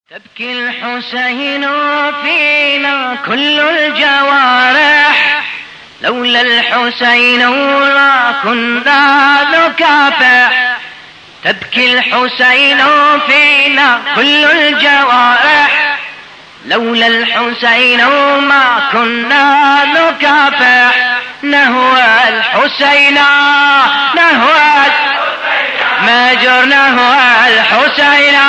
تبكي الحسين فينا كل الجوارح، لولا الحسين لا كنا نكافح. تبكي الحسين فينا كل الجوارح، لولا الحسين ما كنا نكافح. نهوى الحسين نهوى ماجر نهوى الحسين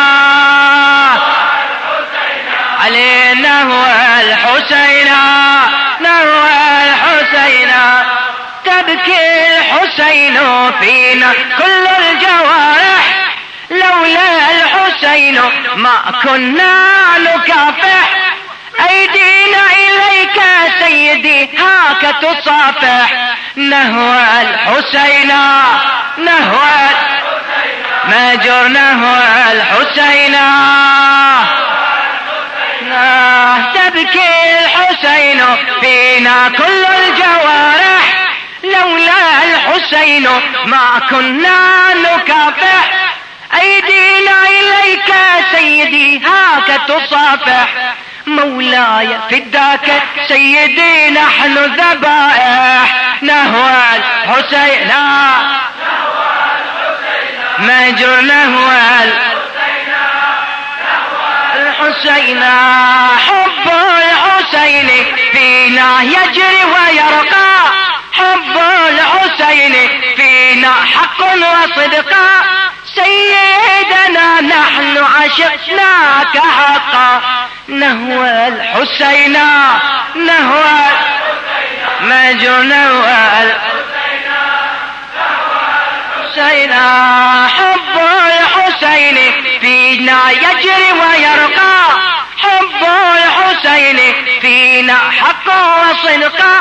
علينا هو الحسين نهوى الحسين. تبكي الحسين فينا كل الجوارح، لولا الحسين ما كنا نكافح. أيدينا إليك سيدي هاك تصافح. نهوى الحسين نهوى ماجر نهوى الحسين. تبكي الحسين فينا كل الجوارح، لولا الحسين ما كنا نكافح. أيدينا إليك سيدي هاك تصافح. مولاي فداك سيدي نحن ذبائح. نهوى الحسين ماجر نهوى الحسين. حب الحسين فينا يجري ويرقى، حب الحسين فينا حق وصدقا. سيدنا نحن عشقناك حقا. نهوى الحسين نهوى ماجر نهوى الحسين. حب الحسين فينا يجري ويرقى، حب الحسين فينا حق وصدقا.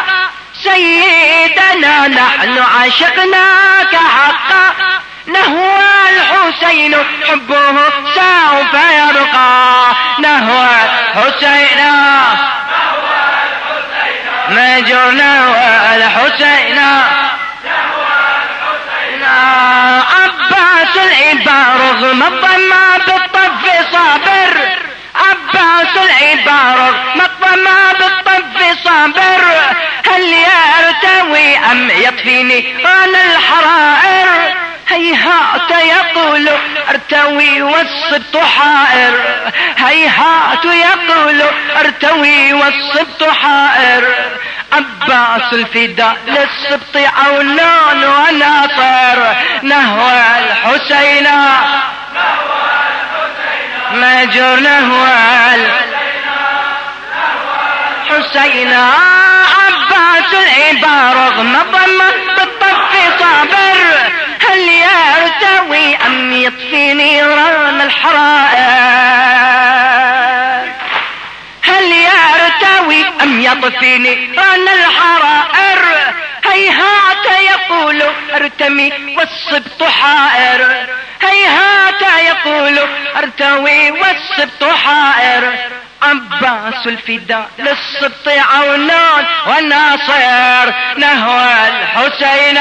سيدنا نحن عشقناك حقا. نهوى الحسين حبه سوف يرقى. نهوى الحسين ماجر نهوى الحسين. عباس العبا رغم الطمع بالطف صابر، عباس العبا رغم الطمع بالطف صابر. هل يرتوي أم يطفيني أنا الحرائر؟ هيهات يقول ارتوي والصبت حائر، هيهات يقول ارتوي والصبت حائر. عباس الفداء للصبط عونان وناصر. نهوى الحسين ماجر نهوى الحسين. عباس العبا رغم ضم بالطف صابر، هل يرتوي أم يطفي نيران الحرائر؟ هل يرتوي أم يطفي نيران الحرائر؟ هيهات يقول ارتمي والصبط حائر، هيهات يقول ارتوي والصبط حائر. عباس الفداء للصبط عونان وناصر. نهوى الحسين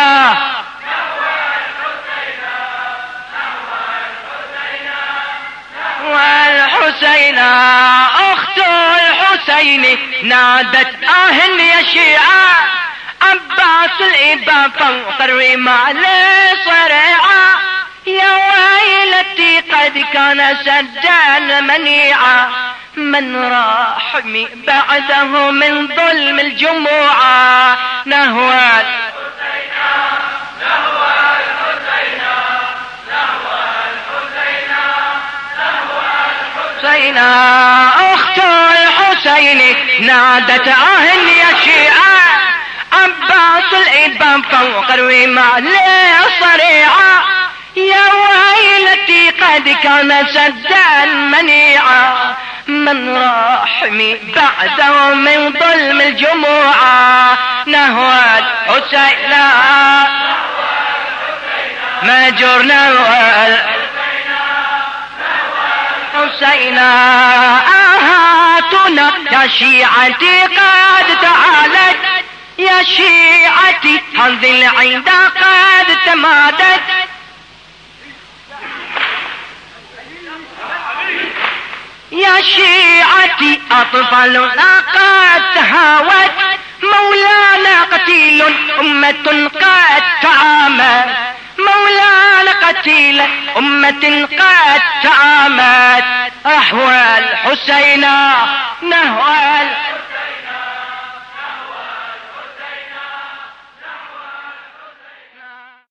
والحسين. أخت الحسين نادت يا شيعة، عباس الإبا فوق الرمال صريعة. يا ويلتي قد كان سجان منيعا، من راح بعده من ظلم الجموعة. نهوى الحسين نهوى الحسين نهوى الحسين نهوى الحسين. أخت الحسين نادت يا شيعة، عباس الإبا فوق الرمال صريعة. يا ويلتي قد كان سدان منيعا، من راح بعده من ظلم الجموعة. نهوى الحسين ماجر نهوى الحسين. آهاتنا يا شيعتي قد تعالت، يا شيعتي هذه العيدة قد تمادت. يا شيعتي أطفالنا قد تهاوت، مولانا قتيل أمة قد تعامت، مولانا قتيل أمة قد تعامت، نحو الحسين نحو